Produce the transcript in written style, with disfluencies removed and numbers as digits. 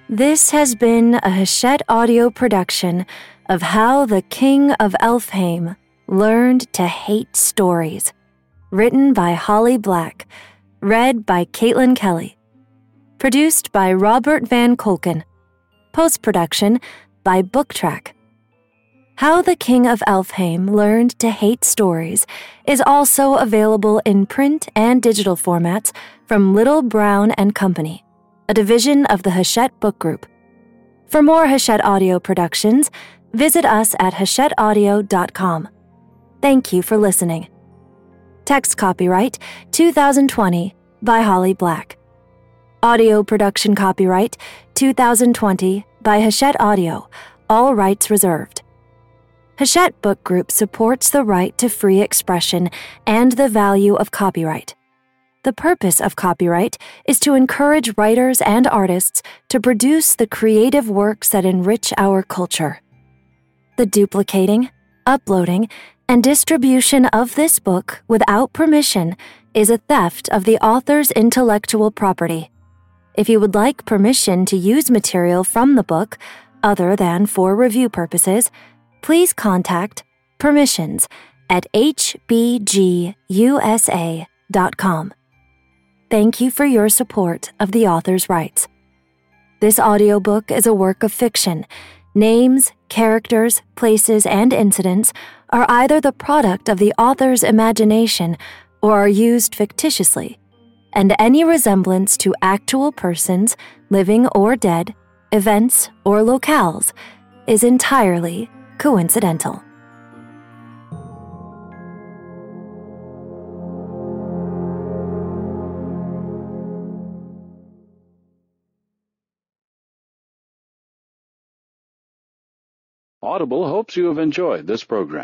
This has been a Hachette audio production of How the King of Elfhame Learned to Hate Stories, written by Holly Black, read by Caitlin Kelly, produced by Robert Van Kolken, post-production by BookTrack. How the King of Elfhame Learned to Hate Stories is also available in print and digital formats from Little Brown and Company, a division of the Hachette Book Group. For more Hachette audio productions, visit us at hachetteaudio.com. Thank you for listening. Text copyright 2020 by Holly Black. Audio production copyright 2020 by Hachette Audio, all rights reserved. Hachette Book Group supports the right to free expression and the value of copyright. The purpose of copyright is to encourage writers and artists to produce the creative works that enrich our culture. The duplicating, uploading, and distribution of this book without permission is a theft of the author's intellectual property. If you would like permission to use material from the book, other than for review purposes, please contact permissions@hbgusa.com. Thank you for your support of the author's rights. This audiobook is a work of fiction. Names, characters, places, and incidents are either the product of the author's imagination or are used fictitiously, and any resemblance to actual persons, living or dead, events, or locales is entirely coincidental. Audible hopes you have enjoyed this program.